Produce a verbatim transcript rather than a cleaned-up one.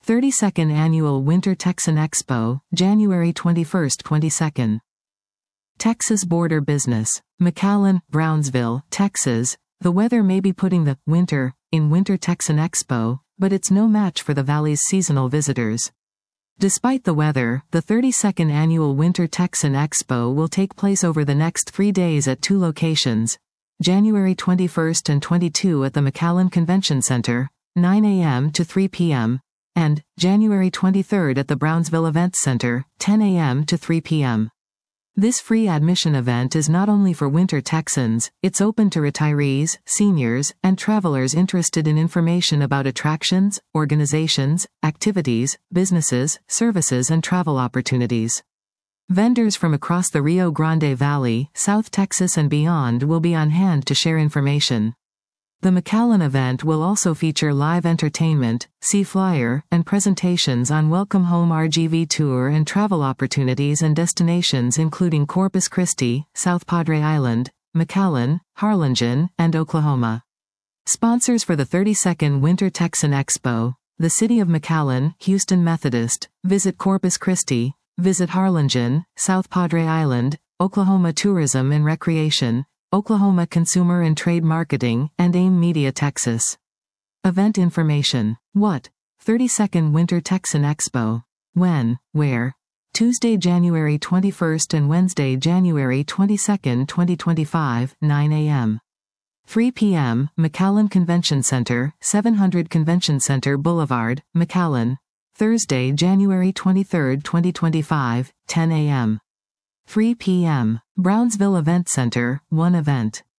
thirty-second Annual Winter Texan Expo, January twenty-first to twenty-second. Texas Border Business. McAllen, Brownsville, Texas. The weather may be putting the winter in Winter Texan Expo, but it's no match for the Valley's seasonal visitors. Despite the weather, the thirty-second Annual Winter Texan Expo will take place over the next three days at two locations, January twenty-first and twenty-second at the McAllen Convention Center, nine a m to three p m, and January twenty-third at the Brownsville Events Center, ten a m to three p m This free admission event is not only for winter Texans, it's open to retirees, seniors, and travelers interested in information about attractions, organizations, activities, businesses, services, and travel opportunities. Vendors from across the Rio Grande Valley, South Texas, and beyond will be on hand to share information. The McAllen event will also feature live entertainment, see flyer, and presentations on Welcome Home R G V tour and travel opportunities and destinations including Corpus Christi, South Padre Island, McAllen, Harlingen, and Oklahoma. Sponsors for the thirty-second Winter Texan Expo: the City of McAllen, Houston Methodist, Visit Corpus Christi, Visit Harlingen, South Padre Island, Oklahoma Tourism and Recreation, Oklahoma Consumer and Trade Marketing, and AIM Media Texas. Event information. What? thirty-second Winter Texan Expo. When? Where? Tuesday, January twenty-first and Wednesday, January twenty-second, twenty twenty-five, nine a m three p m McAllen Convention Center, seven hundred Convention Center Boulevard, McAllen. Thursday, January twenty-third, twenty twenty-five, ten a m three p m Brownsville Event Center, one event.